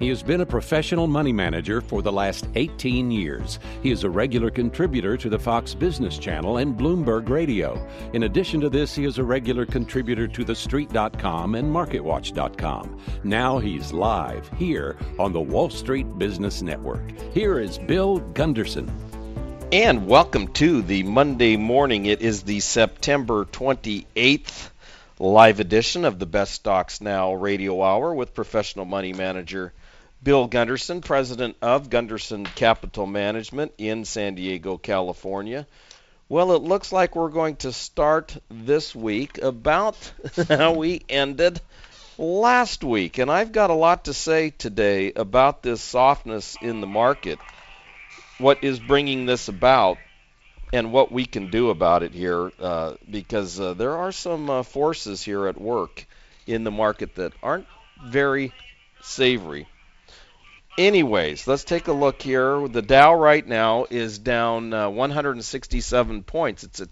He has been a professional money manager for the last 18 years. He is a regular contributor to the Fox Business Channel and Bloomberg Radio. In addition to this, he is a regular contributor to TheStreet.com and MarketWatch.com. Now he's live here on the Wall Street Business Network. Here is Bill Gunderson. And welcome to the Monday morning. It is the September 28th live edition of the Best Stocks Now radio hour with professional money manager Bill Gunderson, president of Gunderson Capital Management in San Diego, California. Well, it looks like we're going to start this week about how we ended last week. And I've got a lot to say today about this softness in the market, what is bringing this about, and what we can do about it here, because there are some forces here at work in the market that aren't very savory. Anyways, let's take a look here. The Dow right now is down 167 points. It's at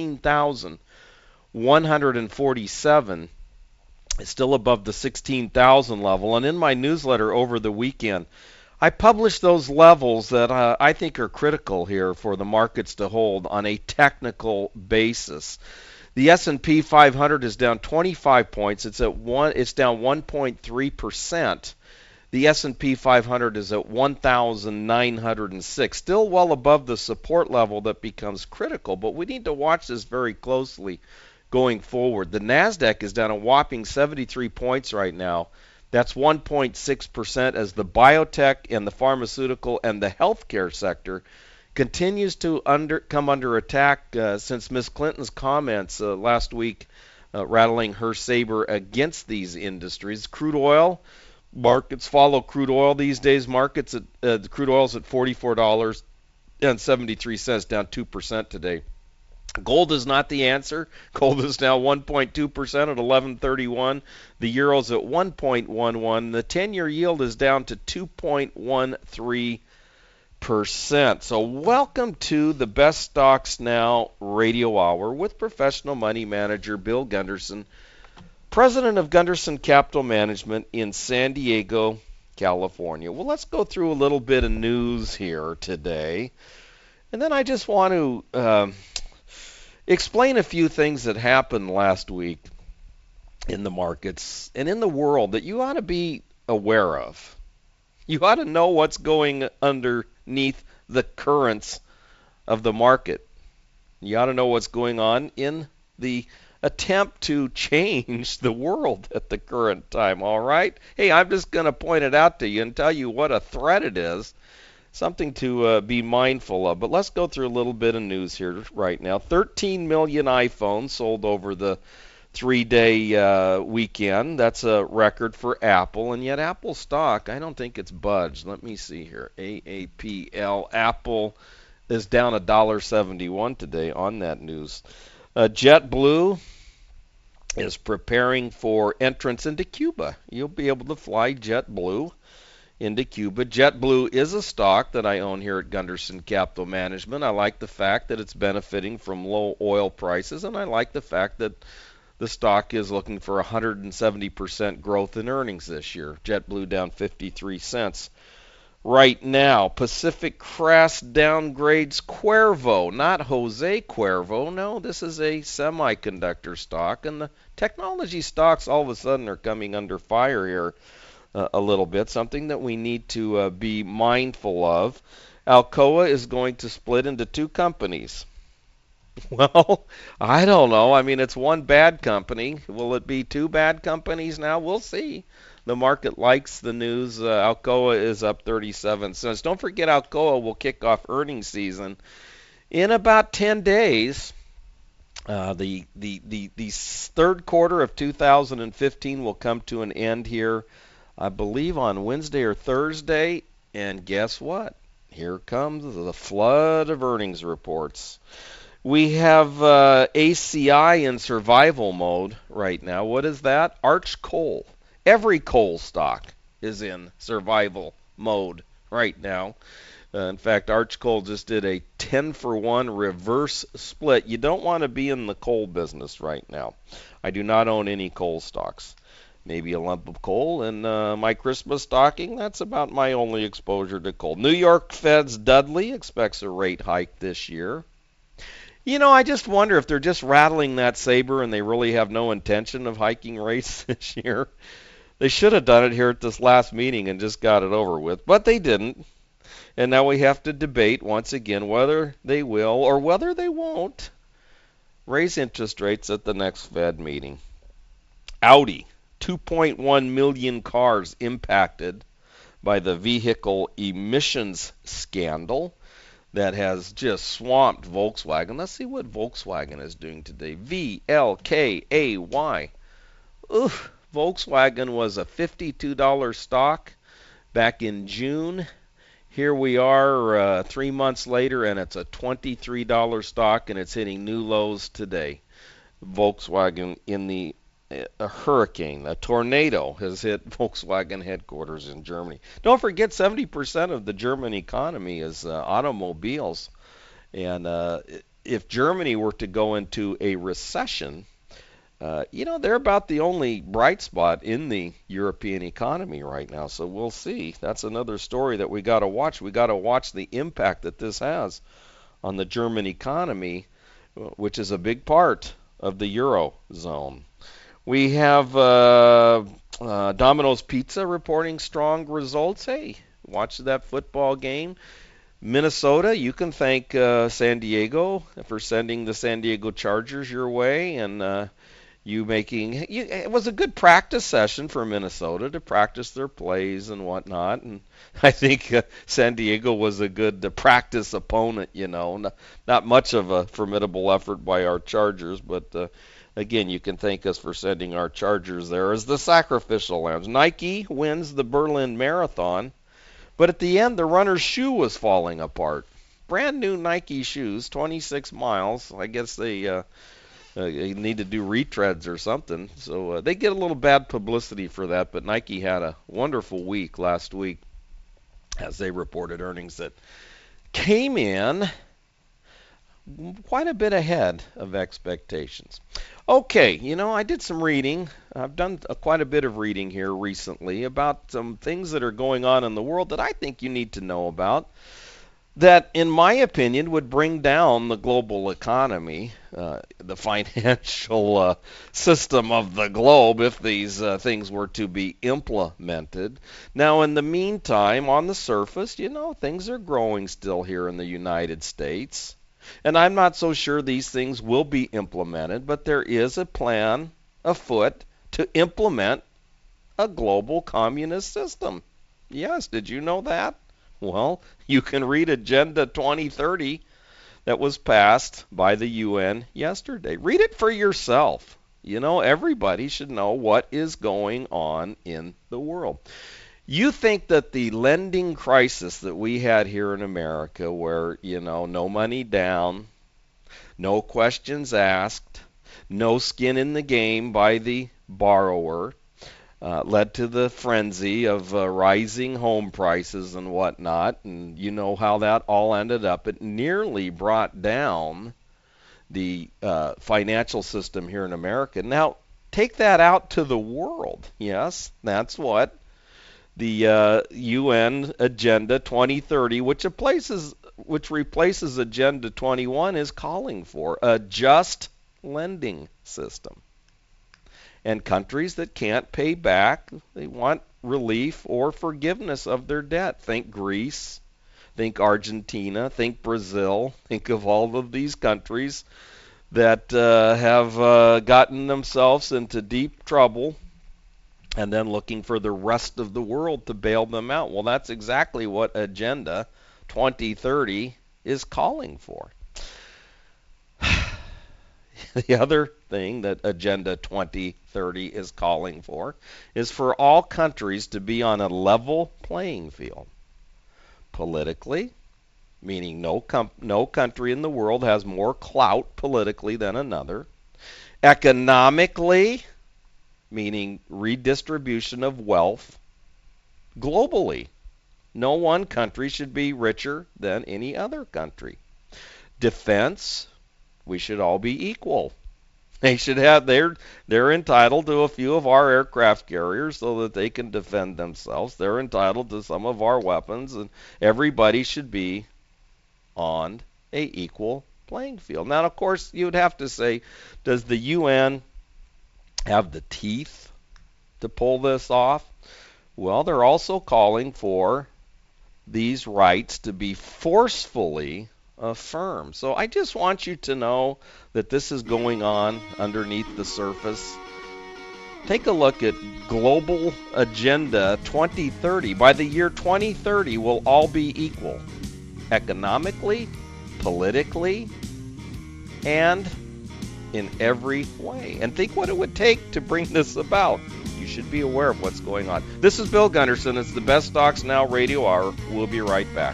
16,147. It's still above the 16,000 level. And in my newsletter over the weekend, I published those levels that I think are critical here for the markets to hold on a technical basis. The S&P 500 is down 25 points. It's down 1.3%. The S&P 500 is at 1,906, still well above the support level that becomes critical, but we need to watch this very closely going forward. The Nasdaq is down a whopping 73 points right now. That's 1.6% as the biotech and the pharmaceutical and the healthcare sector continues to come under attack since Ms. Clinton's comments last week, rattling her saber against these industries. Crude oil markets follow crude oil these days. Markets at the crude oil's at $44.73, down 2% today. Gold is not the answer. Gold is now 1.2% at 1131. The euro's at 1.11. The 10-year yield is down to 2.13%. So welcome to the Best Stocks Now radio hour with professional money manager Bill Gunderson, president of Gunderson Capital Management in San Diego, California. Well, let's go through a little bit of news here today. And then I just want to explain a few things that happened last week in the markets and in the world that you ought to be aware of. You ought to know what's going underneath the currents of the market. You ought to know what's going on in the attempt to change the world at the current time, all right? Hey, I'm just going to point it out to you and tell you what a threat it is. Something to be mindful of. But let's go through a little bit of news here right now. 13 million iPhones sold over the 3-day weekend. That's a record for Apple. And yet Apple stock, I don't think it's budged. Let me see here. AAPL. Apple is down $1.71 today on that news. JetBlue is preparing for entrance into Cuba. You'll be able to fly JetBlue into Cuba. JetBlue is a stock that I own here at Gunderson Capital Management. I like the fact that it's benefiting from low oil prices, and I like the fact that the stock is looking for 170% growth in earnings this year. JetBlue down 53 cents right now. Pacific Crest downgrades Cuervo, not Jose Cuervo. No, this is a semiconductor stock, and the technology stocks all of a sudden are coming under fire here a little bit, something that we need to be mindful of. Alcoa is going to split into two companies. Well, I don't know. I mean, it's one bad company. Will it be two bad companies now? We'll see. The market likes the news. Alcoa is up 37 cents. Don't forget, Alcoa will kick off earnings season in about 10 days. The third quarter of 2015 will come to an end here, I believe, on Wednesday or Thursday. And guess what? Here comes the flood of earnings reports. We have ACI in survival mode right now. What is that? Arch Coal. Every coal stock is in survival mode right now. In fact, Arch Coal just did a 10-for-1 reverse split. You don't want to be in the coal business right now. I do not own any coal stocks. maybe a lump of coal in my Christmas stocking. That's about my only exposure to coal. New York Fed's Dudley expects a rate hike this year. I just wonder if they're just rattling that saber and they really have no intention of hiking rates this year. They should have done it here at this last meeting and just got it over with, but they didn't. And now we have to debate once again whether they will or whether they won't raise interest rates at the next Fed meeting. Audi, 2.1 million cars impacted by the vehicle emissions scandal that has just swamped Volkswagen. Let's see what Volkswagen is doing today. VLKAY. Oof, Volkswagen was a $52 stock back in June. Here we are 3 months later, and it's a $23 stock, and it's hitting new lows today. Volkswagen in a hurricane, a tornado has hit Volkswagen headquarters in Germany. Don't forget 70% of the German economy is automobiles. And if Germany were to go into a recession, they're about the only bright spot in the European economy right now. So we'll see. That's another story that we got to watch. We got to watch the impact that this has on the German economy, which is a big part of the Eurozone. We have Domino's Pizza reporting strong results. Hey, watch that football game. Minnesota, you can thank San Diego for sending the San Diego Chargers your way, and it was a good practice session for Minnesota to practice their plays and whatnot. And I think San Diego was a good practice opponent. Not much of a formidable effort by our Chargers, but again, you can thank us for sending our Chargers there as the sacrificial lambs. Nike wins the Berlin Marathon, but at the end, the runner's shoe was falling apart. Brand new Nike shoes, 26 miles. I guess they need to do retreads or something. So they get a little bad publicity for that, but Nike had a wonderful week last week as they reported earnings that came in quite a bit ahead of expectations. Okay, I did some reading. I've done quite a bit of reading here recently about some things that are going on in the world that I think you need to know about, that, in my opinion, would bring down the global economy, the financial system of the globe, if these things were to be implemented. Now, in the meantime, on the surface, things are growing still here in the United States. And I'm not so sure these things will be implemented, but there is a plan afoot to implement a global communist system. Yes, did you know that? Well, you can read Agenda 2030 that was passed by the UN yesterday. Read it for yourself. Everybody should know what is going on in the world. You think that the lending crisis that we had here in America, where, no money down, no questions asked, no skin in the game by the borrower, led to the frenzy of rising home prices and whatnot, and you know how that all ended up. It nearly brought down the financial system here in America. Now, take that out to the world. Yes, that's what the UN Agenda 2030, which replaces Agenda 21, is calling for a just lending system. And countries that can't pay back, they want relief or forgiveness of their debt. Think Greece, think Argentina, think Brazil, think of all of these countries that have gotten themselves into deep trouble and then looking for the rest of the world to bail them out. Well, that's exactly what Agenda 2030 is calling for. The other thing that Agenda 2030 is calling for is for all countries to be on a level playing field. Politically, meaning no country in the world has more clout politically than another. Economically, meaning redistribution of wealth. Globally, no one country should be richer than any other country. Defense, we should all be equal. They should have they're entitled to a few of our aircraft carriers so that they can defend themselves. They're entitled to some of our weapons, and everybody should be on a equal playing field. Now, of course, you would have to say, does the UN have the teeth to pull this off? Well, they're also calling for these rights to be forcefully affirmed. So I just want you to know that this is going on underneath the surface. Take a look at Global Agenda 2030. By the year 2030, we'll all be equal, economically, politically, and in every way. And think what it would take to bring this about. You should be aware of what's going on. This is Bill Gunderson. It's the Best Stocks Now Radio Hour. We'll be right back.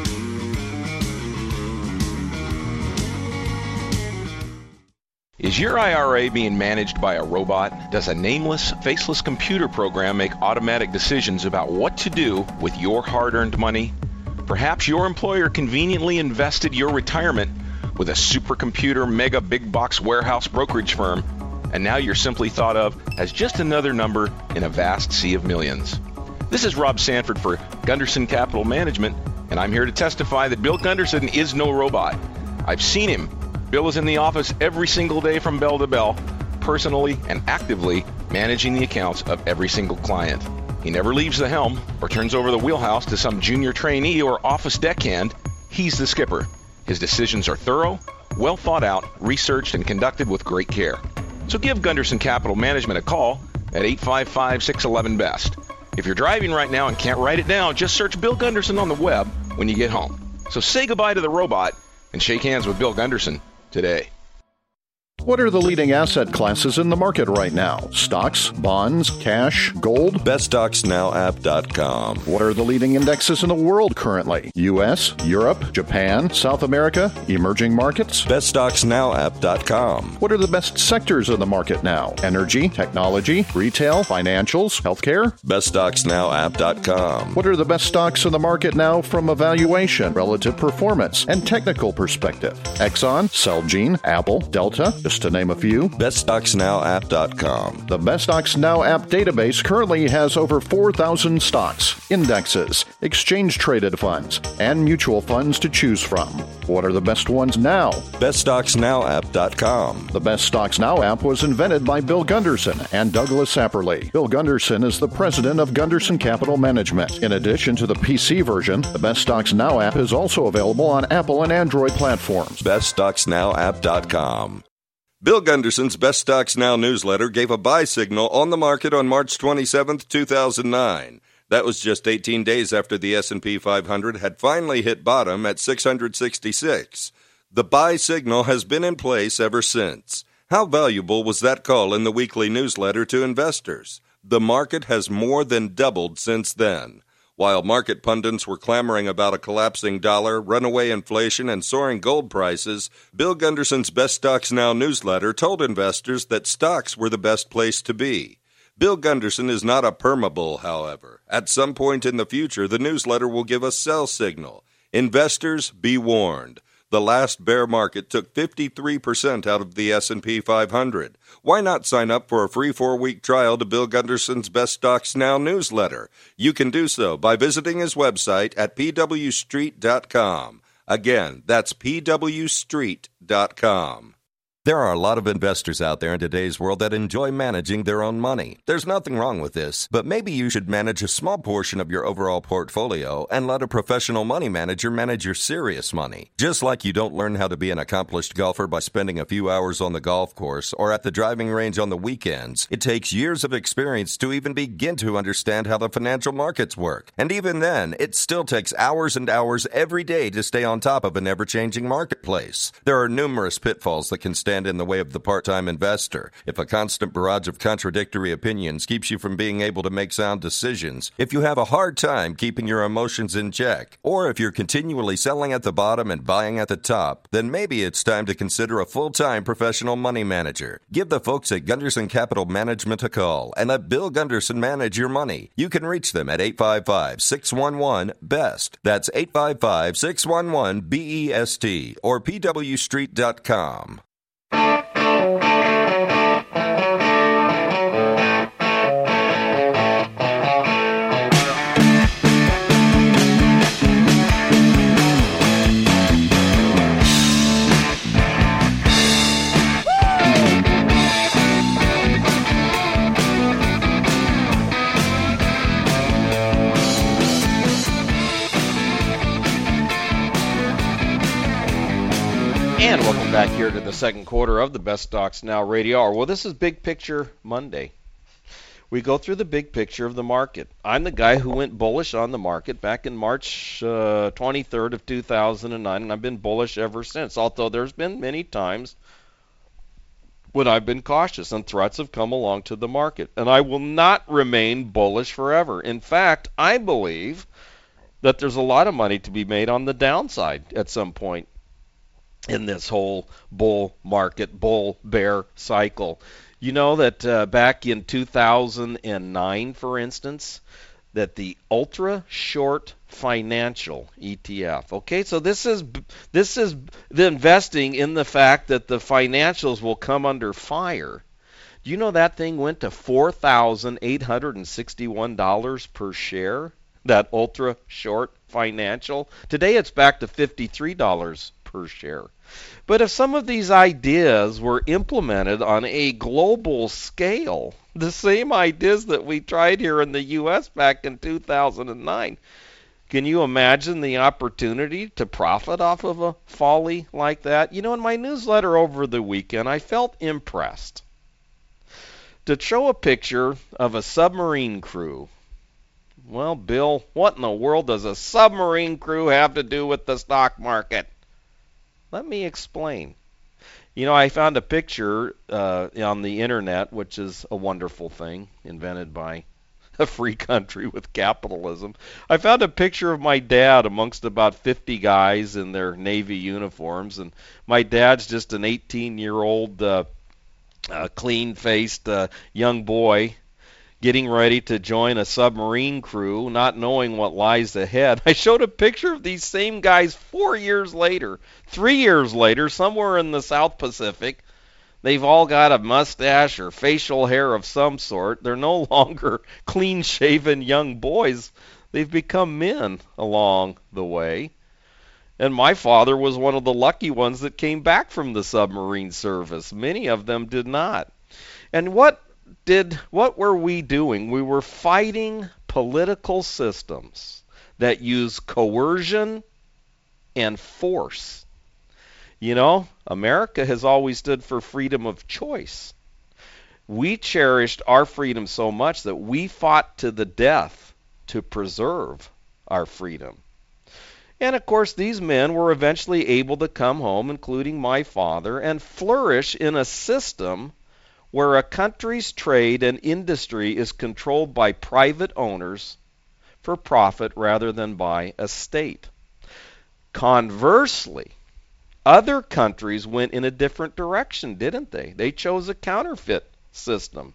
Is your IRA being managed by a robot? Does a nameless, faceless computer program make automatic decisions about what to do with your hard-earned money? Perhaps your employer conveniently invested your retirement with a supercomputer mega big box warehouse brokerage firm, and now you're simply thought of as just another number in a vast sea of millions. This is Rob Sanford for Gunderson Capital Management, and I'm here to testify that Bill Gunderson is no robot. I've seen him. Bill is in the office every single day from bell to bell, personally and actively managing the accounts of every single client. He never leaves the helm or turns over the wheelhouse to some junior trainee or office deckhand. He's the skipper. His decisions are thorough, well thought out, researched, and conducted with great care. So give Gunderson Capital Management a call at 855-611-BEST. If you're driving right now and can't write it down, just search Bill Gunderson on the web when you get home. So say goodbye to the robot and shake hands with Bill Gunderson today. What are the leading asset classes in the market right now? Stocks, bonds, cash, gold? BestStocksNowApp.com. What are the leading indexes in the world currently? U.S., Europe, Japan, South America, emerging markets? BestStocksNowApp.com. What are the best sectors of the market now? Energy, technology, retail, financials, healthcare? BestStocksNowApp.com. What are the best stocks in the market now from a valuation, relative performance, and technical perspective? Exxon, Celgene, Apple, Delta, just to name a few. BestStocksNowApp.com. The Best Stocks Now app database currently has over 4,000 stocks, indexes, exchange-traded funds, and mutual funds to choose from. What are the best ones now? BestStocksNowApp.com. The Best Stocks Now app was invented by Bill Gunderson and Douglas Apperly. Bill Gunderson is the president of Gunderson Capital Management. In addition to the PC version, the Best Stocks Now app is also available on Apple and Android platforms. BestStocksNowApp.com. Bill Gunderson's Best Stocks Now newsletter gave a buy signal on the market on March 27, 2009. That was just 18 days after the S&P 500 had finally hit bottom at 666. The buy signal has been in place ever since. How valuable was that call in the weekly newsletter to investors? The market has more than doubled since then. While market pundits were clamoring about a collapsing dollar, runaway inflation, and soaring gold prices, Bill Gunderson's Best Stocks Now newsletter told investors that stocks were the best place to be. Bill Gunderson is not a permabull, however. At some point in the future, the newsletter will give a sell signal. Investors, be warned. The last bear market took 53% out of the S&P 500. Why not sign up for a free 4-week trial to Bill Gunderson's Best Stocks Now newsletter? You can do so by visiting his website at pwstreet.com. Again, that's pwstreet.com. There are a lot of investors out there in today's world that enjoy managing their own money. There's nothing wrong with this, but maybe you should manage a small portion of your overall portfolio and let a professional money manager manage your serious money. Just like you don't learn how to be an accomplished golfer by spending a few hours on the golf course or at the driving range on the weekends, it takes years of experience to even begin to understand how the financial markets work. And even then, it still takes hours and hours every day to stay on top of an ever-changing marketplace. There are numerous pitfalls that can stand in the way of the part-time investor. If a constant barrage of contradictory opinions keeps you from being able to make sound decisions, if you have a hard time keeping your emotions in check, or if you're continually selling at the bottom and buying at the top, then maybe it's time to consider a full-time professional money manager. Give the folks at Gunderson Capital Management a call and let Bill Gunderson manage your money. You can reach them at 855-611-BEST. That's 855-611-BEST or pwstreet.com. here to the second quarter of the Best Stocks Now Radio Hour. Well, this is Big Picture Monday. We go through the big picture of the market. I'm the guy who went bullish on the market back in March 23rd of 2009, and I've been bullish ever since, although there's been many times when I've been cautious and threats have come along to the market. And I will not remain bullish forever. In fact, I believe that there's a lot of money to be made on the downside at some point in this whole bull market, bull bear cycle. You know that back in 2009, for instance, that the ultra short financial ETF. Okay, so this is the investing in the fact that the financials will come under fire. Do you know that thing went to $4,861 per share? That ultra short financial. Today it's back to $53 per share. But if some of these ideas were implemented on a global scale, the same ideas that we tried here in the U.S. back in 2009, can you imagine the opportunity to profit off of a folly like that? You know, in my newsletter over the weekend, I felt impressed to show a picture of a submarine crew. Well, Bill, what in the world does a submarine crew have to do with the stock market? Let me explain. You know, I found a picture on the internet, which is a wonderful thing, invented by a free country with capitalism. I found a picture of my dad amongst about 50 guys in their Navy uniforms, and my dad's just an 18-year-old clean-faced young boy getting ready to join a submarine crew, not knowing what lies ahead. I showed a picture of these same guys 4 years later, 3 years later, somewhere in the South Pacific. They've all got a mustache or facial hair of some sort. They're no longer clean-shaven young boys. They've become men along the way. And my father was one of the lucky ones that came back from the submarine service. Many of them did not. And what were we doing? We were fighting political systems that use coercion and force. You know, America has always stood for freedom of choice. We cherished our freedom so much that we fought to the death to preserve our freedom. And of course, these men were eventually able to come home, including my father, and flourish in a system where a country's trade and industry is controlled by private owners for profit rather than by a state. Conversely, other countries went in a different direction, didn't they? They chose a counterfeit system,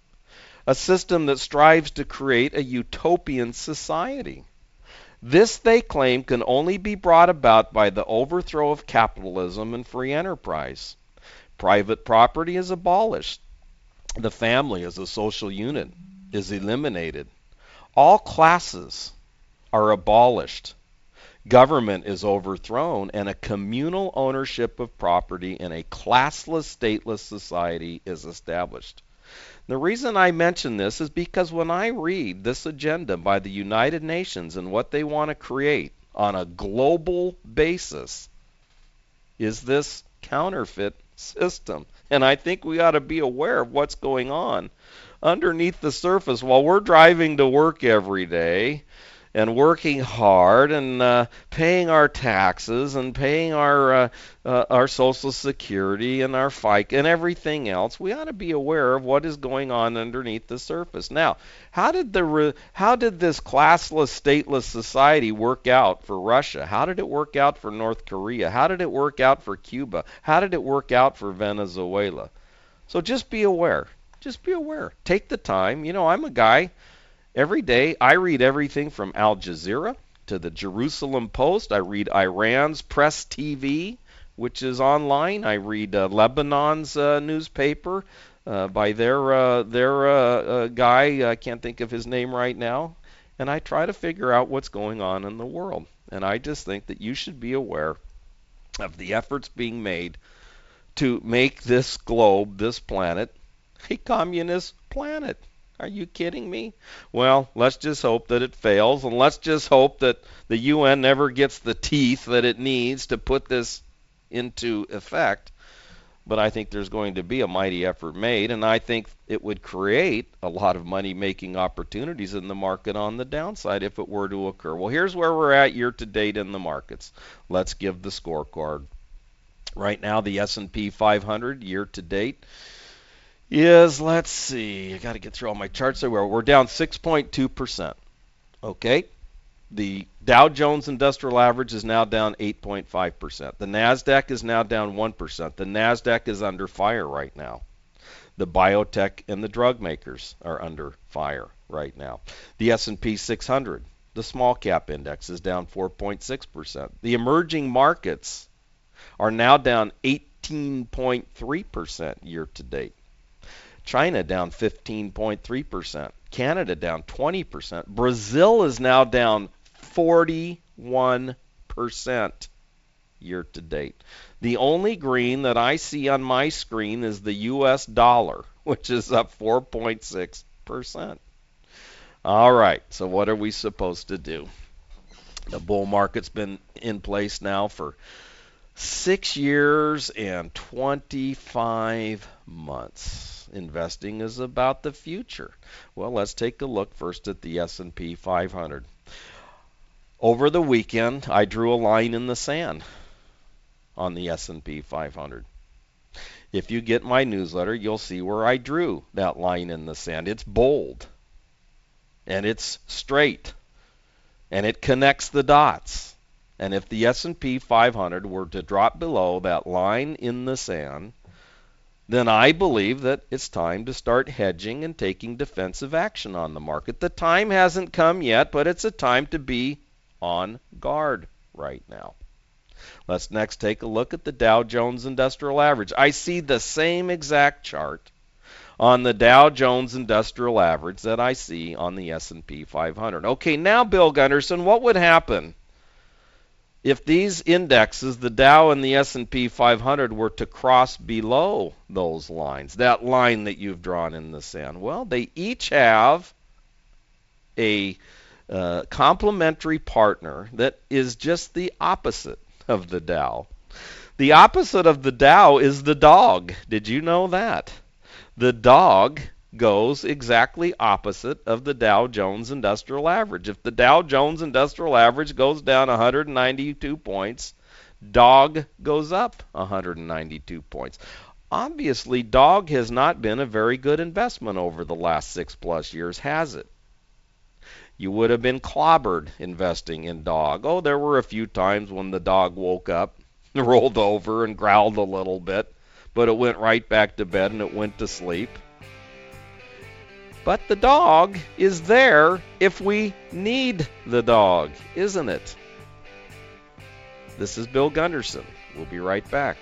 a system that strives to create a utopian society. This, they claim, can only be brought about by the overthrow of capitalism and free enterprise. Private property is abolished. The family as a social unit is eliminated. All classes are abolished. Government is overthrown, and a communal ownership of property in a classless, stateless society is established. The reason I mention this is because when I read this agenda by the United Nations and what they want to create on a global basis is this counterfeit system. And I think we ought to be aware of what's going on underneath the surface while we're driving to work every day and working hard and paying our taxes and paying our Social Security and our FICA and everything else. We ought to be aware of what is going on underneath the surface. Now, how did this classless, stateless society work out for Russia? How did it work out for North Korea? How did it work out for Cuba? How did it work out for Venezuela? So just be aware. Just be aware. Take the time. You know, I'm a guy. Every day, I read everything from Al Jazeera to the Jerusalem Post. I read Iran's Press TV, which is online. I read Lebanon's newspaper by their guy. I can't think of his name right now. And I try to figure out what's going on in the world. And I just think that you should be aware of the efforts being made to make this globe, this planet, a communist planet. Are you kidding me? Well, let's just hope that it fails, and let's just hope that the UN never gets the teeth that it needs to put this into effect. but I think there's going to be a mighty effort made, and I think it would create a lot of money-making opportunities in the market on the downside if it were to occur. Well, here's where we're at year-to-date in the markets. Let's give the scorecard. Right now, the S&P 500 year-to-date is, let's see, I got to get through all my charts there. We're down 6.2%. Okay? The Dow Jones Industrial Average is now down 8.5%. The NASDAQ is now down 1%. The NASDAQ is under fire right now. The biotech and the drug makers are under fire right now. The S&P 600, the small cap index, is down 4.6%. The emerging markets are now down 18.3% year to date. China down 15.3%. Canada down 20%. Brazil is now down 41% year to date. The only green that I see on my screen is the US dollar, which is up 4.6%. All right, so what are we supposed to do? The bull market's been in place now for 6 years and 25 months. Investing is about the future. Well, let's take a look first at the S&P 500. Over the weekend, I drew a line in the sand on the S&P 500. If you get my newsletter, you'll see where I drew that line in the sand. It's bold, and it's straight, and it connects the dots. And if the S&P 500 were to drop below that line in the sand, then I believe that it's time to start hedging and taking defensive action on the market. The time hasn't come yet, but it's a time to be on guard right now. Let's next take a look at the Dow Jones Industrial Average. I see the same exact chart on the Dow Jones Industrial Average that I see on the S&P 500. Okay, now, Bill Gunderson, what would happen if these indexes, the Dow and the S&P 500, were to cross below those lines, that line that you've drawn in the sand? Well, they each have a complementary partner that is just the opposite of the Dow. The opposite of the Dow is the dog. Did you know that? The dog goes exactly opposite of the Dow Jones Industrial Average. If the Dow Jones Industrial Average goes down 192 points, dog goes up 192 points. Obviously, dog has not been a very good investment over the last 6+ years, has it? You would have been clobbered investing in dog. Oh, there were a few times when the dog woke up, rolled over, and growled a little bit, but it went right back to bed and it went to sleep. But the dog is there if we need the dog, isn't it? This is Bill Gunderson. We'll be right back.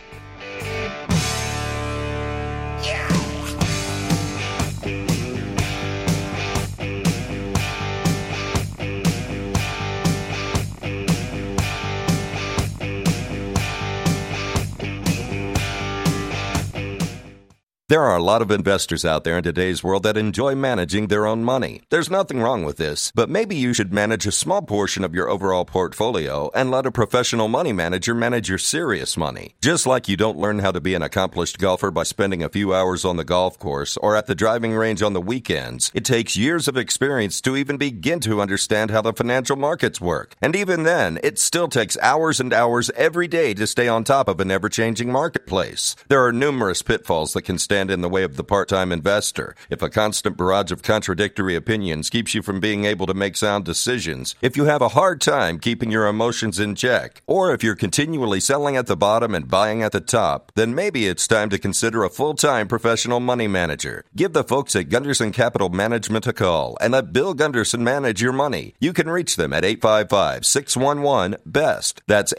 There are a lot of investors out there in today's world that enjoy managing their own money. There's nothing wrong with this, but maybe you should manage a small portion of your overall portfolio and let a professional money manager manage your serious money. Just like you don't learn how to be an accomplished golfer by spending a few hours on the golf course or at the driving range on the weekends, it takes years of experience to even begin to understand how the financial markets work. And even then, it still takes hours and hours every day to stay on top of an ever-changing marketplace. There are numerous pitfalls that can stand in the way of the part-time investor. If a constant barrage of contradictory opinions keeps you from being able to make sound decisions, if you have a hard time keeping your emotions in check, or if you're continually selling at the bottom and buying at the top, then maybe it's time to consider a full-time professional money manager. Give the folks at Gunderson Capital Management a call and let Bill Gunderson manage your money. You can reach them at 855-611-BEST. That's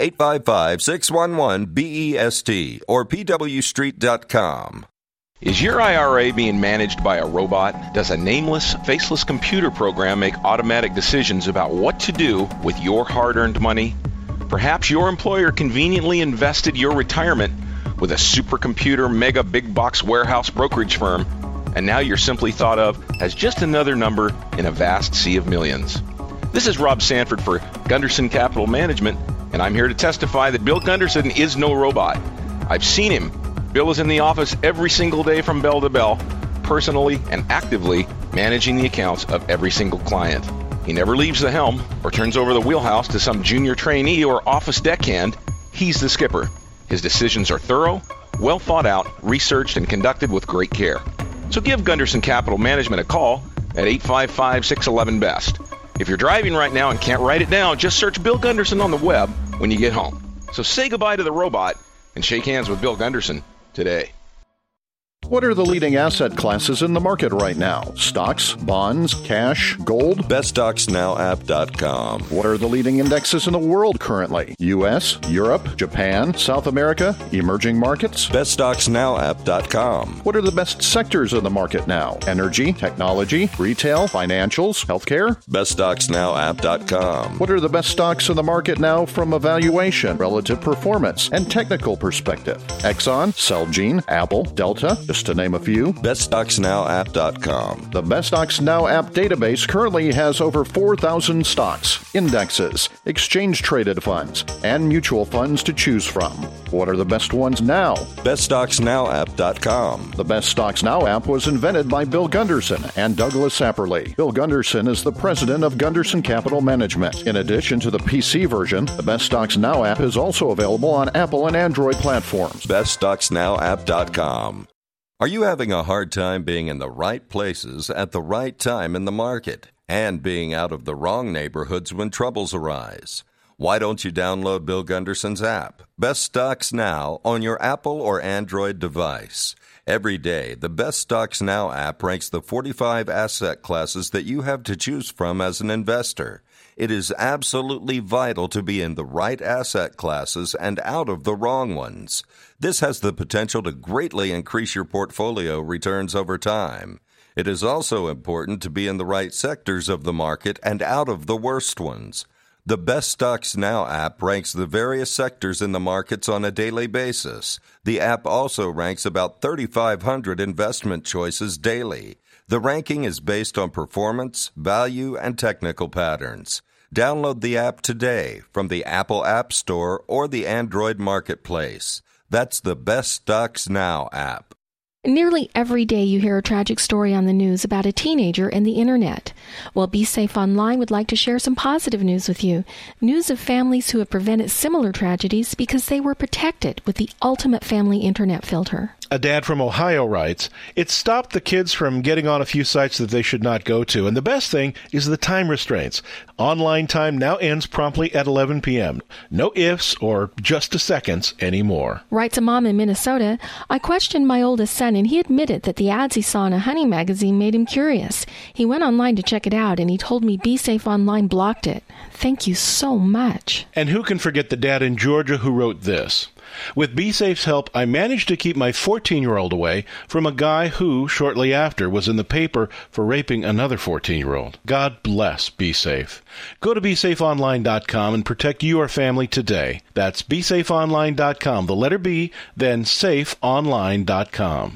855-611-BEST or pwstreet.com. Is your IRA being managed by a robot? Does a nameless, faceless computer program make automatic decisions about what to do with your hard-earned money? Perhaps your employer conveniently invested your retirement with a supercomputer mega big box warehouse brokerage firm, and now you're simply thought of as just another number in a vast sea of millions. This is Rob Sanford for Gunderson Capital Management, and I'm here to testify that Bill Gunderson is no robot. I've seen him Bill is in the office every single day from bell to bell, personally and actively managing the accounts of every single client. He never leaves the helm or turns over the wheelhouse to some junior trainee or office deckhand. He's the skipper. His decisions are thorough, well thought out, researched, and conducted with great care. So give Gunderson Capital Management a call at 855-611-BEST. If you're driving right now and can't write it down, just search Bill Gunderson on the web when you get home. So say goodbye to the robot and shake hands with Bill Gunderson today. What are the leading asset classes in the market right now? Stocks, bonds, cash, gold? BestStocksNowApp.com. What are the leading indexes in the world currently? U.S., Europe, Japan, South America, emerging markets? BestStocksNowApp.com. What are the best sectors in the market now? Energy, technology, retail, financials, healthcare? BestStocksNowApp.com. What are the best stocks in the market now from a valuation, relative performance, and technical perspective? Exxon, Celgene, Apple, Delta, just to name a few. BestStocksNowApp.com. The Best Stocks Now app database currently has over 4,000 stocks, indexes, exchange-traded funds, and mutual funds to choose from. What are the best ones now? BestStocksNowApp.com. The Best Stocks Now app was invented by Bill Gunderson and Douglas Sapperly. Bill Gunderson is the president of Gunderson Capital Management. In addition to the PC version, the Best Stocks Now app is also available on Apple and Android platforms. BestStocksNowApp.com. Are you having a hard time being in the right places at the right time in the market and being out of the wrong neighborhoods when troubles arise? Why don't you download Bill Gunderson's app, Best Stocks Now, on your Apple or Android device? Every day, the Best Stocks Now app ranks the 45 asset classes that you have to choose from as an investor. It is absolutely vital to be in the right asset classes and out of the wrong ones. This has the potential to greatly increase your portfolio returns over time. It is also important to be in the right sectors of the market and out of the worst ones. The Best Stocks Now app ranks the various sectors in the markets on a daily basis. The app also ranks about 3,500 investment choices daily. The ranking is based on performance, value, and technical patterns. Download the app today from the Apple App Store or the Android Marketplace. That's the Best Stocks Now app. Nearly every day you hear a tragic story on the news about a teenager and the internet. Well, Be Safe Online would like to share some positive news with you. News of families who have prevented similar tragedies because they were protected with the ultimate family internet filter. A dad from Ohio writes, "It stopped the kids from getting on a few sites that they should not go to, and the best thing is the time restraints. Online time now ends promptly at 11 p.m. No ifs or just a seconds anymore." Writes a mom in Minnesota, "I questioned my oldest son, and he admitted that the ads he saw in a hunting magazine made him curious. He went online to check it out, and he told me Be Safe Online blocked it. Thank you so much." And who can forget the dad in Georgia who wrote this? "With BeSafe's help, I managed to keep my 14-year-old away from a guy who, shortly after, was in the paper for raping another 14-year-old. God bless BeSafe. Go to BeSafeOnline.com and protect your family today. That's BeSafeOnline.com, the letter B, then SafeOnline.com.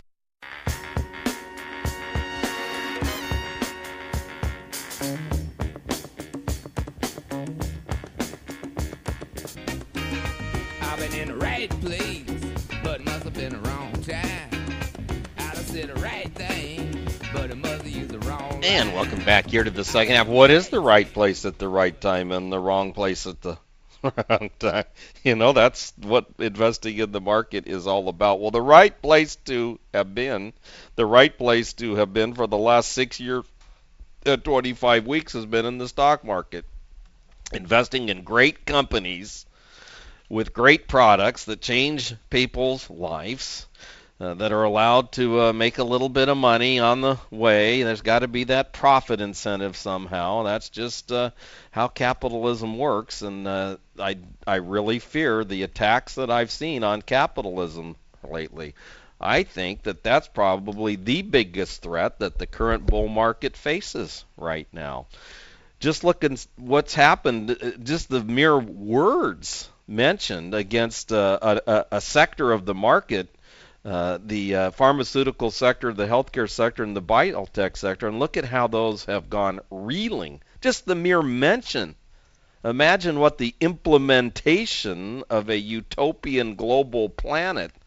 In the right place, but must have been the wrong time. I'd have said the right thing, but it must have used the wrong. And welcome back here to the second half. What is the right place at the right time and the wrong place at the wrong time? You know, that's what investing in the market is all about. Well, the right place to have been for the last 6 years and 25 weeks has been in the stock market. Investing in great companies with great products that change people's lives, that are allowed to make a little bit of money on the way. There's got to be that profit incentive somehow. That's just how capitalism works, and I really fear the attacks that I've seen on capitalism lately. I think that that's probably the biggest threat that the current bull market faces right now. Just look at what's happened, just the mere words mentioned against a sector of the market, the pharmaceutical sector, the healthcare sector, and the biotech sector, and look at how those have gone reeling. Just the mere mention. Imagine what the implementation of a utopian global planet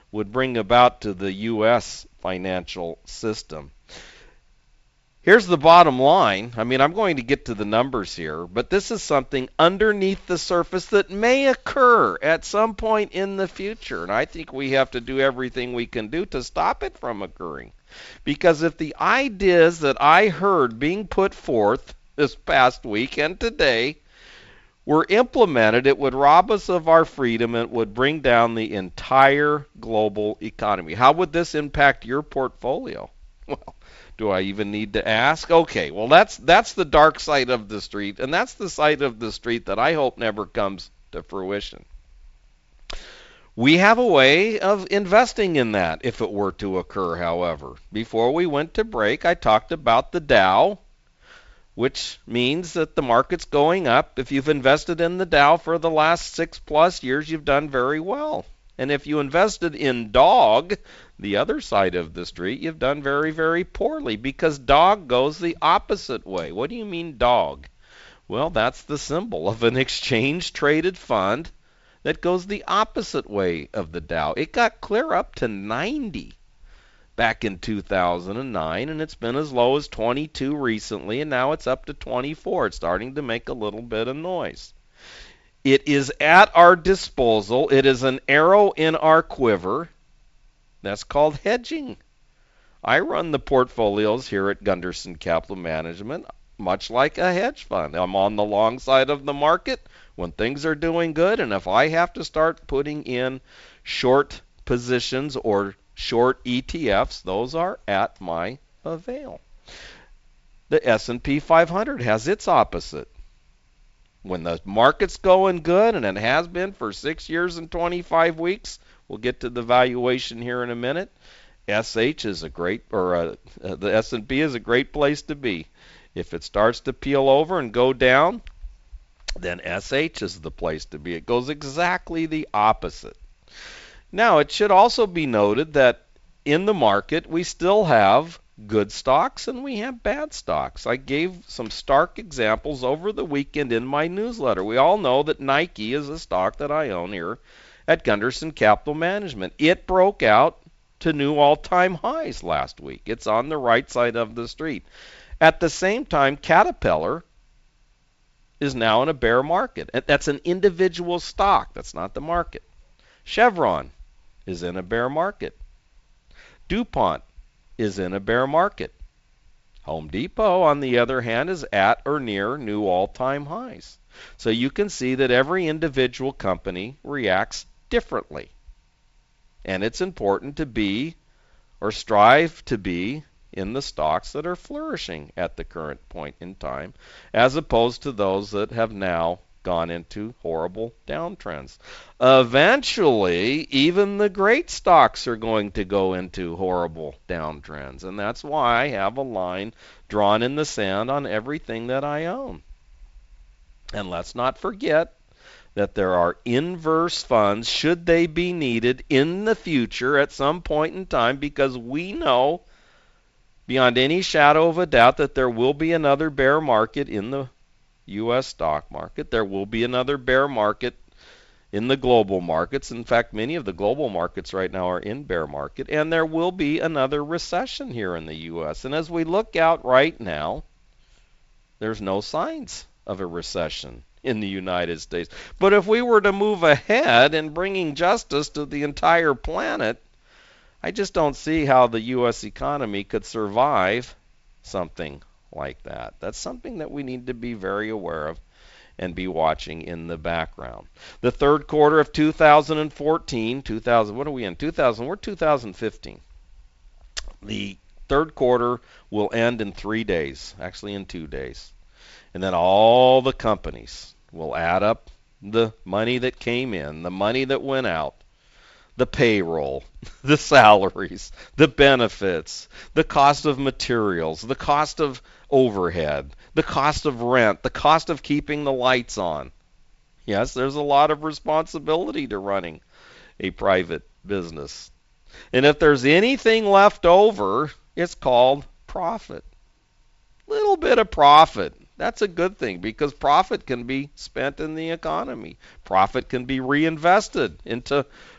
would bring about to the U.S. financial system. Here's the bottom line. I mean, I'm going to get to the numbers here, but this is something underneath the surface that may occur at some point in the future. And I think we have to do everything we can do to stop it from occurring. Because if the ideas that I heard being put forth this past week and today were implemented, it would rob us of our freedom and it would bring down the entire global economy. How would this impact your portfolio? Well, do I even need to ask? Okay, well, that's the dark side of the street, and that's the side of the street that I hope never comes to fruition. We have a way of investing in that if it were to occur, however. Before we went to break, I talked about the Dow, which means that the market's going up. If you've invested in the Dow for the last 6+ years, you've done very well. And if you invested in dog, the other side of the street, you've done very, very poorly because dog goes the opposite way. What do you mean dog? Well, that's the symbol of an exchange-traded fund that goes the opposite way of the Dow. It got clear up to 90 back in 2009, and it's been as low as 22 recently, and now it's up to 24. It's starting to make a little bit of noise. It is at our disposal. It is an arrow in our quiver. That's called hedging. I run the portfolios here at Gunderson Capital Management much like a hedge fund. I'm on the long side of the market when things are doing good, and if I have to start putting in short positions or short ETFs, those are at my avail. The S&P 500 has its opposite. When the market's going good, and it has been for 6 years and 25 weeks, we'll get to the valuation here in a minute. SH is a great, or the S&P is a great place to be. If it starts to peel over and go down, then SH is the place to be. It goes exactly the opposite. Now, it should also be noted that in the market, we still have good stocks and we have bad stocks. I gave some stark examples over the weekend in my newsletter. We all know that Nike is a stock that I own here at Gunderson Capital Management. It broke out to new all-time highs last week. It's on the right side of the street. At the same time, Caterpillar is now in a bear market. That's an individual stock. That's not the market. Chevron is in a bear market. DuPont is in a bear market. Home Depot, on the other hand, is at or near new all-time highs. So you can see that every individual company reacts differently. And it's important to be, or strive to be, in the stocks that are flourishing at the current point in time, as opposed to those that have now gone into horrible downtrends. Eventually, even the great stocks are going to go into horrible downtrends, and that's why I have a line drawn in the sand on everything that I own. And let's not forget that there are inverse funds, should they be needed in the future at some point in time, because we know beyond any shadow of a doubt that there will be another bear market in the U.S. stock market. There will be another bear market in the global markets. In fact, many of the global markets right now are in bear market. And there will be another recession here in the U.S. And as we look out right now, there's no signs of a recession in the United States. But if we were to move ahead in bringing justice to the entire planet, I just don't see how the U.S. economy could survive something like that. That's something that we need to be very aware of and be watching in the background. The third quarter of 2014, what are we in? We're 2015. The third quarter will end in 3 days, actually in 2 days. And then all the companies will add up the money that came in, the money that went out, the payroll, the salaries, the benefits, the cost of materials, the cost of overhead, the cost of rent, the cost of keeping the lights on. Yes, there's a lot of responsibility to running a private business. And if there's anything left over, it's called profit. Little bit of profit. That's a good thing because profit can be spent in the economy. Profit can be reinvested into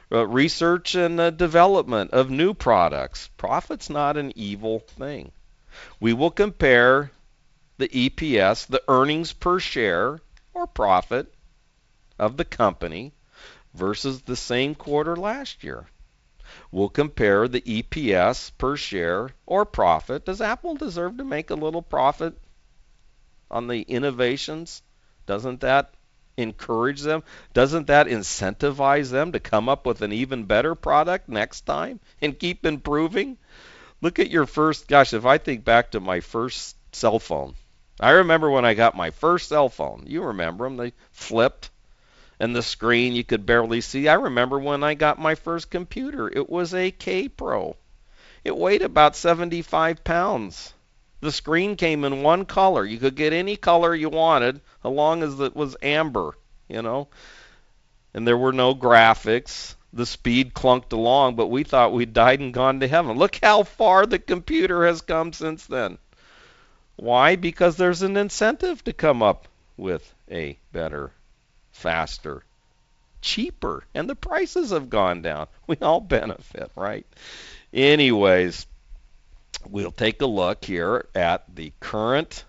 research and development of new products. Profit's not an evil thing. We will compare the EPS, the earnings per share or profit of the company versus the same quarter last year. We'll compare the EPS per share or profit. Does Apple deserve to make a little profit on the innovations? Doesn't that encourage them? Doesn't that incentivize them to come up with an even better product next time and keep improving? Look at your first, gosh, if I think back to my first cell phone. I remember when I got my first cell phone. You remember them. They flipped, and the screen you could barely see. I remember when I got my first computer. It was a K-Pro. It weighed about 75 pounds. The screen came in one color. You could get any color you wanted, as long as it was amber, you know. And there were no graphics. The speed clunked along, but we thought we'd died and gone to heaven. Look how far the computer has come since then. Why? Because there's an incentive to come up with a better, faster, cheaper, and the prices have gone down. We all benefit, right? Anyways, we'll take a look here at the current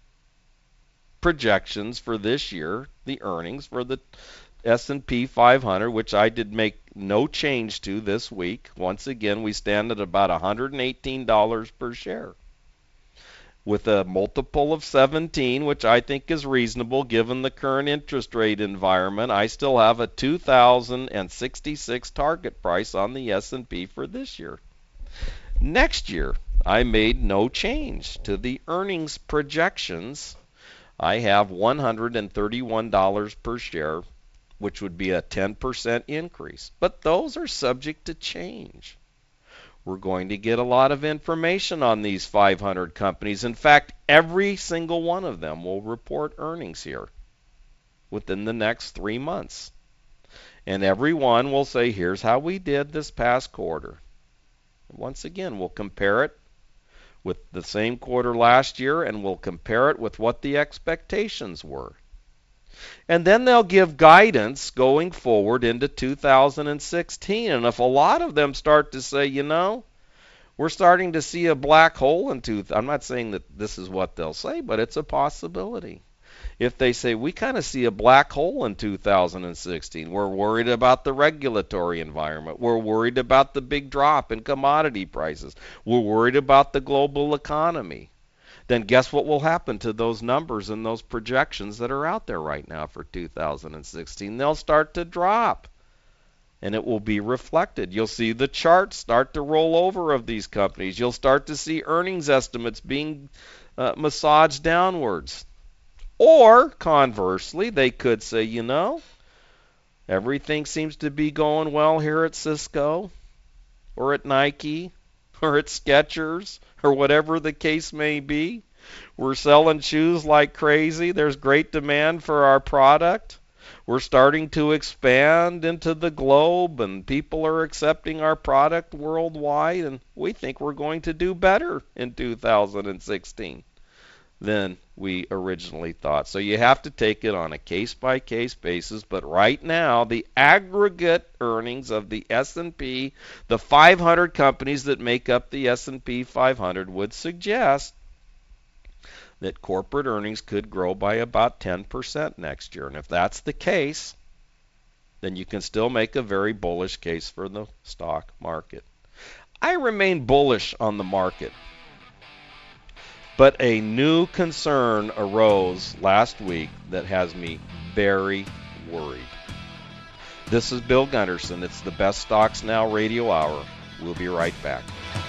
projections for this year, the earnings for the S&P 500, which I did make no change to this week. Once again, we stand at about $118 per share. With a multiple of 17, which I think is reasonable given the current interest rate environment, I still have a 2,066 target price on the S&P for this year. Next year, I made no change to the earnings projections. I have $131 per share, which would be a 10% increase. But those are subject to change. We're going to get a lot of information on these 500 companies. In fact, every single one of them will report earnings here within the next 3 months. And every one will say, here's how we did this past quarter. Once again, we'll compare it with the same quarter last year, and we'll compare it with what the expectations were. And then they'll give guidance going forward into 2016. And if a lot of them start to say, you know, we're starting to see a black hole in I'm not saying that this is what they'll say, but it's a possibility. If they say, we kind of see a black hole in 2016, we're worried about the regulatory environment, we're worried about the big drop in commodity prices, we're worried about the global economy, then guess what will happen to those numbers and those projections that are out there right now for 2016? They'll start to drop, and it will be reflected. You'll see the charts start to roll over of these companies. You'll start to see earnings estimates being massaged downwards. Or, conversely, they could say, you know, everything seems to be going well here at Cisco, or at Nike, or at Skechers, or whatever the case may be. We're selling shoes like crazy. There's great demand for our product. We're starting to expand into the globe, and people are accepting our product worldwide, and we think we're going to do better in 2016 than we originally thought. So you have to take it on a case-by-case basis, but right now the aggregate earnings of the S&P, the 500 companies that make up the S&P 500, would suggest that corporate earnings could grow by about 10% next year. And if that's the case, then you can still make a very bullish case for the stock market. I remain bullish on the market. But a new concern arose last week that has me very worried. This is Bill Gunderson. It's the Best Stocks Now Radio Hour. We'll be right back.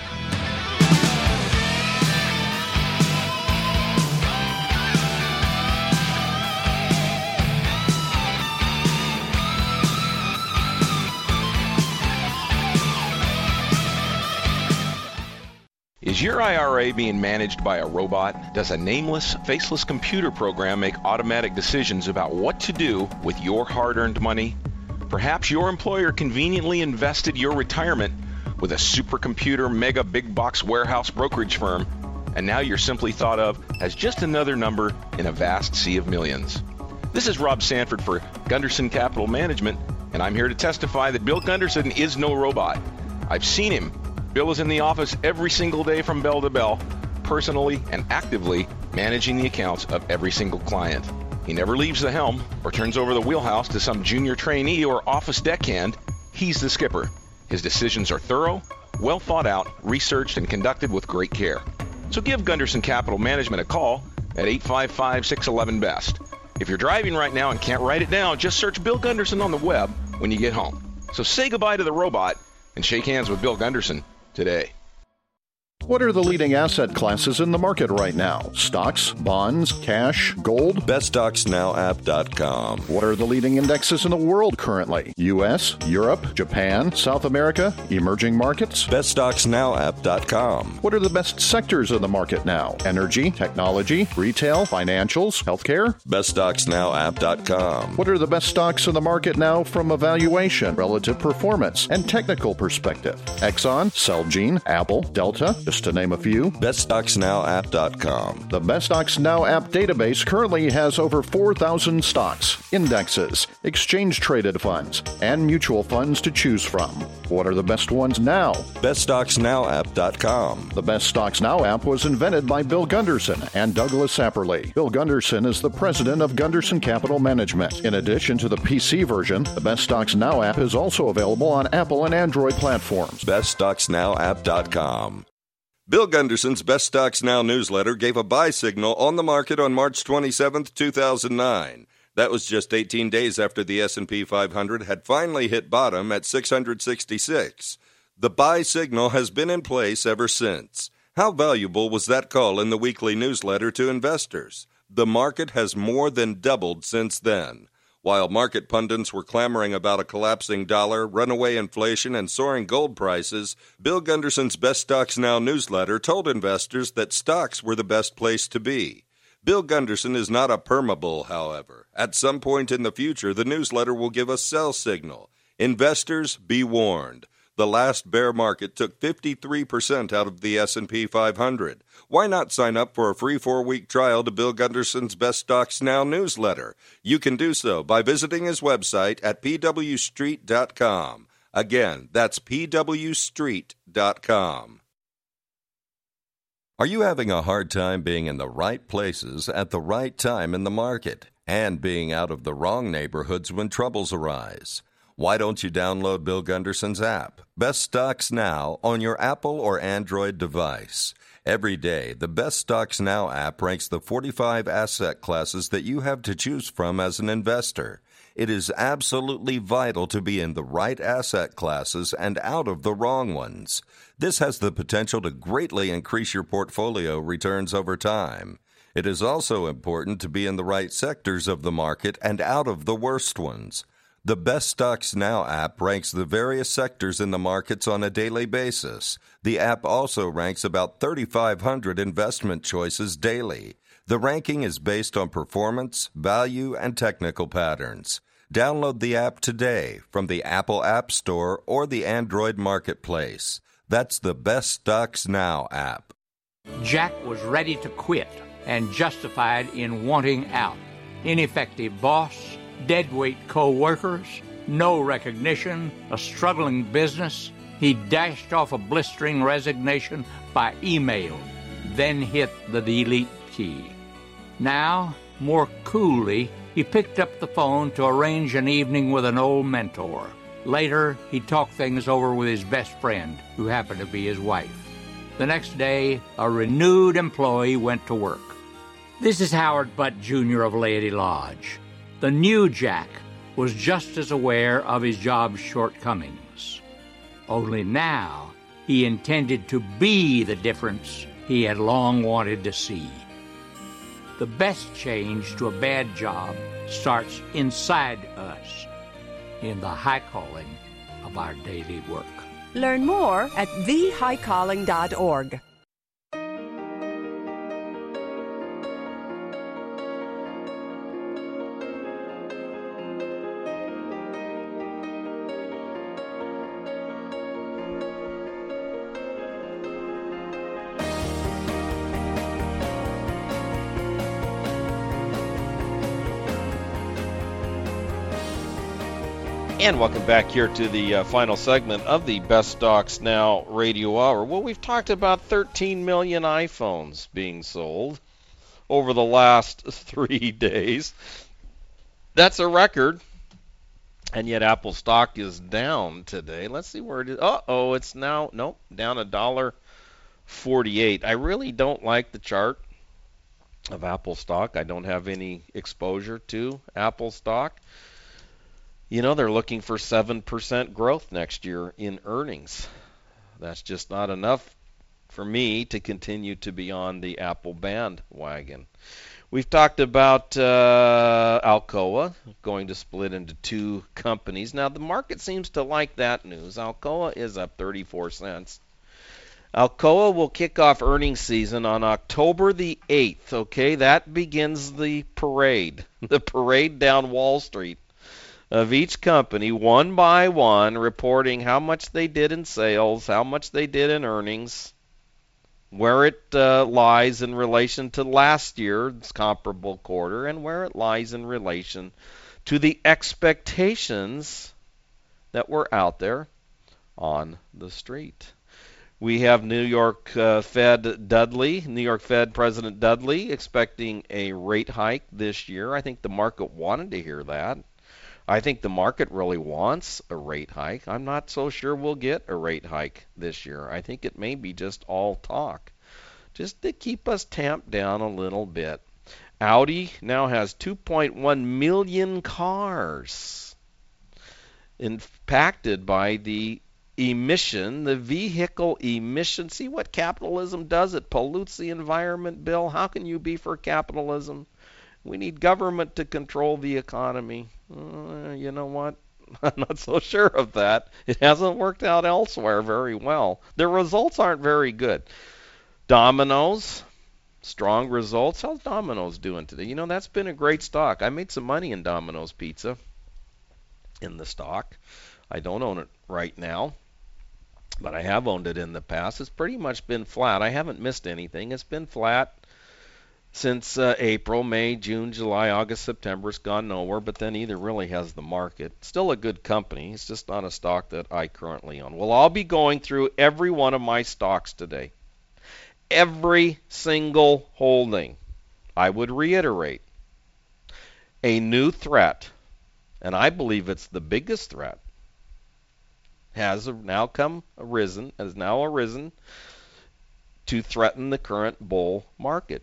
Is your IRA being managed by a robot? Does a nameless, faceless computer program make automatic decisions about what to do with your hard-earned money? Perhaps your employer conveniently invested your retirement with a supercomputer mega big box warehouse brokerage firm, and now you're simply thought of as just another number in a vast sea of millions. This is Rob Sanford for Gunderson Capital Management, And I'm here to testify that Bill Gunderson is no robot. I've seen him. Bill is in the office every single day from bell to bell, personally and actively managing the accounts of every single client. He never leaves the helm or turns over the wheelhouse to some junior trainee or office deckhand. He's the skipper. His decisions are thorough, well thought out, researched, and conducted with great care. So give Gunderson Capital Management a call at 855-611-BEST. If you're driving right now and can't write it down, just search Bill Gunderson on the web when you get home. So say goodbye to the robot and shake hands with Bill Gunderson today. What are the leading asset classes in the market right now? Stocks, bonds, cash, gold? BestStocksNowApp.com. What are the leading indexes in the world currently? U.S., Europe, Japan, South America, emerging markets? BestStocksNowApp.com. What are the best sectors in the market now? Energy, technology, retail, financials, healthcare? BestStocksNowApp.com. What are the best stocks in the market now from a valuation, relative performance, and technical perspective? Exxon, Celgene, Apple, Delta, just to name a few. BestStocksNowApp.com. The Best Stocks Now app database currently has over 4,000 stocks, indexes, exchange-traded funds, and mutual funds to choose from. What are the best ones now? BestStocksNowApp.com. The Best Stocks Now app was invented by Bill Gunderson and Douglas Apperly. Bill Gunderson is the president of Gunderson Capital Management. In addition to the PC version, the Best Stocks Now app is also available on Apple and Android platforms. BestStocksNowApp.com. Bill Gunderson's Best Stocks Now newsletter gave a buy signal on the market on March 27, 2009. That was just 18 days after the S&P 500 had finally hit bottom at 666. The buy signal has been in place ever since. How valuable was that call in the weekly newsletter to investors? The market has more than doubled since then. While market pundits were clamoring about a collapsing dollar, runaway inflation, and soaring gold prices, Bill Gunderson's Best Stocks Now newsletter told investors that stocks were the best place to be. Bill Gunderson is not a permabull, however. At some point in the future, the newsletter will give a sell signal. Investors, be warned. The last bear market took 53% out of the S&P 500. Why not sign up for a free 4-week trial to Bill Gunderson's Best Stocks Now newsletter? You can do so by visiting his website at pwstreet.com. Again, that's pwstreet.com. Are you having a hard time being in the right places at the right time in the market and being out of the wrong neighborhoods when troubles arise? Why don't you download Bill Gunderson's app, Best Stocks Now, on your Apple or Android device? Every day, the Best Stocks Now app ranks the 45 asset classes that you have to choose from as an investor. It is absolutely vital to be in the right asset classes and out of the wrong ones. This has the potential to greatly increase your portfolio returns over time. It is also important to be in the right sectors of the market and out of the worst ones. The Best Stocks Now app ranks the various sectors in the markets on a daily basis. The app also ranks about 3,500 investment choices daily. The ranking is based on performance, value, and technical patterns. Download the app today from the Apple App Store or the Android Marketplace. That's the Best Stocks Now app. Jack was ready to quit and justified in wanting out. Ineffective boss, deadweight co-workers, no recognition, a struggling business. He dashed off a blistering resignation by email, then hit the delete key. Now, more coolly, he picked up the phone to arrange an evening with an old mentor. Later, he talked things over with his best friend, who happened to be his wife. The next day, a renewed employee went to work. This is Howard Butt, Jr. of Laity Lodge. The new Jack was just as aware of his job's shortcomings. Only now he intended to be the difference he had long wanted to see. The best change to a bad job starts inside us, in the high calling of our daily work. Learn more at thehighcalling.org. And welcome back here to the final segment of the Best Stocks Now Radio Hour. Well, we've talked about 13 million iPhones being sold over the last 3 days. That's a record. And yet Apple stock is down today. Let's see where it is. Uh-oh, it's now, nope, down $1.48. I really don't like the chart of Apple stock. I don't have any exposure to Apple stock. You know, they're looking for 7% growth next year in earnings. That's just not enough for me to continue to be on the Apple bandwagon. We've talked about Alcoa going to split into two companies. Now, the market seems to like that news. Alcoa is up 34 cents. Alcoa will kick off earnings season on October the 8th, okay? That begins the parade down Wall Street of each company, one by one, reporting how much they did in sales, how much they did in earnings, where it lies in relation to last year's comparable quarter, and where it lies in relation to the expectations that were out there on the street. We have New York Fed President Dudley expecting a rate hike this year. I think the market wanted to hear that. I think the market really wants a rate hike. I'm not so sure we'll get a rate hike this year. I think it may be just all talk, just to keep us tamped down a little bit. Audi now has 2.1 million cars impacted by the vehicle emission. See what capitalism does? It pollutes the environment, Bill. How can you be for capitalism? We need government to control the economy. You know what? I'm not so sure of that. It hasn't worked out elsewhere very well. The results aren't very good. Domino's, strong results. How's Domino's doing today? You know, that's been a great stock. I made some money in Domino's Pizza in the stock. I don't own it right now, but I have owned it in the past. It's pretty much been flat. I haven't missed anything. It's been flat since April, May, June, July, August, September. It's gone nowhere, but then either really has the market. Still a good company. It's just not a stock that I currently own. Well, I'll be going through every one of my stocks today. Every single holding. I would reiterate, a new threat, and I believe it's the biggest threat, has now arisen to threaten the current bull market.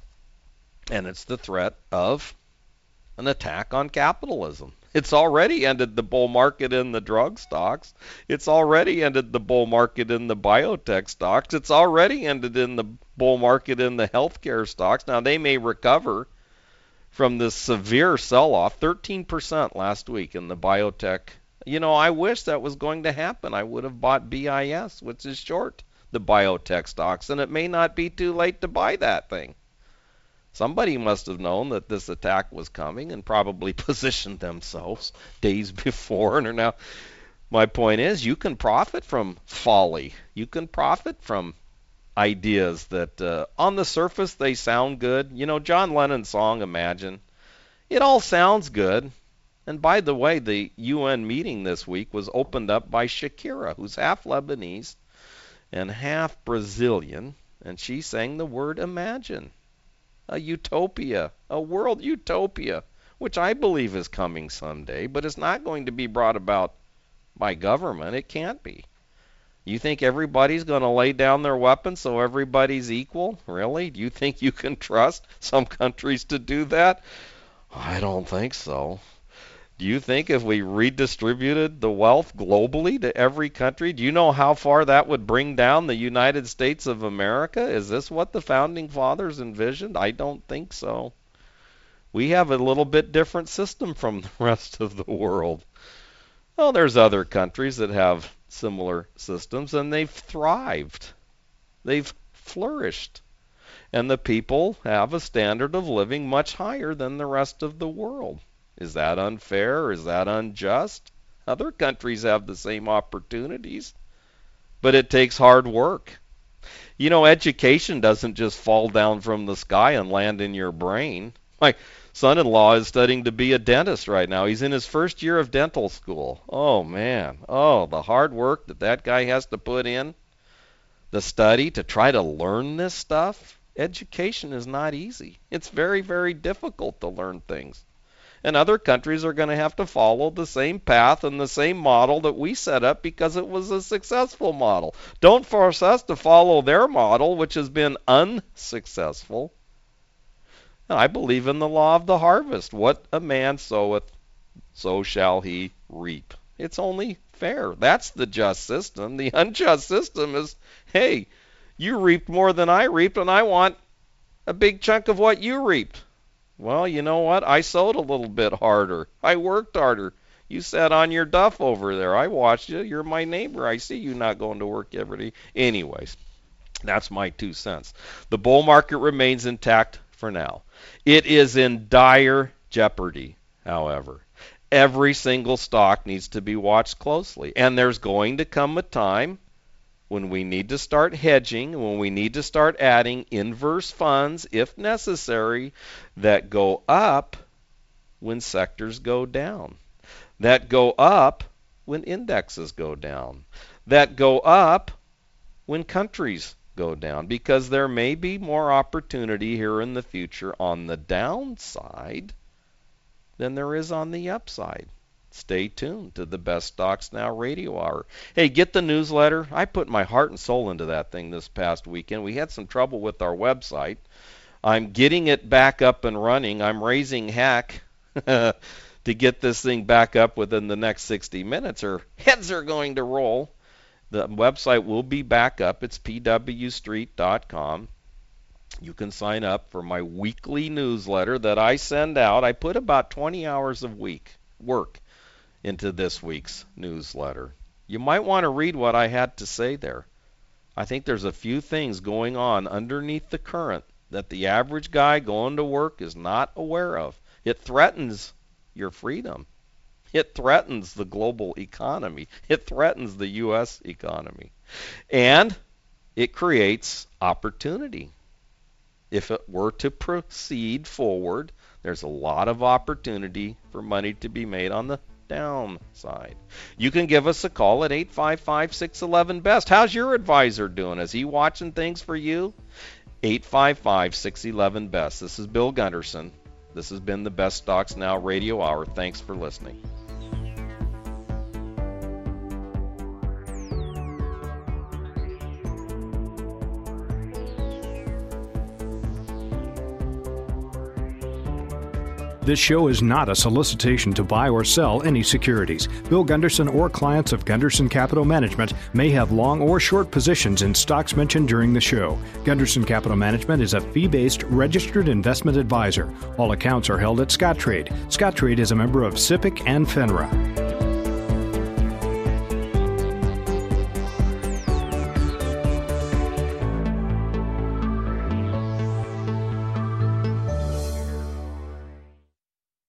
And it's the threat of an attack on capitalism. It's already ended the bull market in the drug stocks. It's already ended the bull market in the biotech stocks. It's already ended in the bull market in the healthcare stocks. Now, they may recover from this severe sell-off, 13% last week in the biotech. You know, I wish that was going to happen. I would have bought BIS, which is short the biotech stocks, and it may not be too late to buy that thing. Somebody must have known that this attack was coming and probably positioned themselves days before. And now, my point is, you can profit from folly. You can profit from ideas that on the surface they sound good. You know, John Lennon's song, Imagine. It all sounds good. And by the way, the UN meeting this week was opened up by Shakira, who's half Lebanese and half Brazilian. And she sang the word imagine. A utopia, a world utopia, which I believe is coming someday, but it's not going to be brought about by government. It can't be. You think everybody's going to lay down their weapons so everybody's equal? Really? Do you think you can trust some countries to do that? I don't think so. Do you think if we redistributed the wealth globally to every country, do you know how far that would bring down the United States of America? Is this what the Founding Fathers envisioned? I don't think so. We have a little bit different system from the rest of the world. Well, there's other countries that have similar systems, and they've thrived. They've flourished. And the people have a standard of living much higher than the rest of the world. Is that unfair? Is that unjust? Other countries have the same opportunities, but it takes hard work. You know, education doesn't just fall down from the sky and land in your brain. Like, son-in-law is studying to be a dentist right now. He's in his first year of dental school. Oh, man. Oh, the hard work that guy has to put in, the study to try to learn this stuff. Education is not easy. It's very, very difficult to learn things. And other countries are going to have to follow the same path and the same model that we set up because it was a successful model. Don't force us to follow their model, which has been unsuccessful. I believe in the law of the harvest. What a man soweth, so shall he reap. It's only fair. That's the just system. The unjust system is, hey, you reaped more than I reaped, and I want a big chunk of what you reaped. Well, you know what? I sowed a little bit harder. I worked harder. You sat on your duff over there. I watched you. You're my neighbor. I see you not going to work every day. Anyways, that's my 2 cents. The bull market remains intact for now. It is in dire jeopardy, however. Every single stock needs to be watched closely. And there's going to come a time when we need to start hedging, when we need to start adding inverse funds, if necessary, that go up when sectors go down, that go up when indexes go down, that go up when countries go down, because there may be more opportunity here in the future on the downside than there is on the upside. Stay tuned to the Best Stocks Now Radio Hour. Hey, get the newsletter. I put my heart and soul into that thing this past weekend. We had some trouble with our website. I'm getting it back up and running. I'm raising heck to get this thing back up within the next 60 minutes, or heads are going to roll. The website will be back up. It's pwstreet.com. You can sign up for my weekly newsletter that I send out. I put about 20 hours of work into this week's newsletter. You might want to read what I had to say there. I think there's a few things going on underneath the current that the average guy going to work is not aware of. It threatens your freedom. It threatens the global economy. It threatens the U.S. economy. And it creates opportunity. If it were to proceed forward, there's a lot of opportunity for money to be made on the downside. You can give us a call at 855-611-BEST. How's your advisor doing? Is he watching things for you? 855-611-BEST. This is Bill Gunderson. This has been the Best Stocks Now Radio Hour. Thanks for listening. This show is not a solicitation to buy or sell any securities. Bill Gunderson or clients of Gunderson Capital Management may have long or short positions in stocks mentioned during the show. Gunderson Capital Management is a fee-based registered investment advisor. All accounts are held at Scottrade. Scottrade is a member of SIPC and FINRA.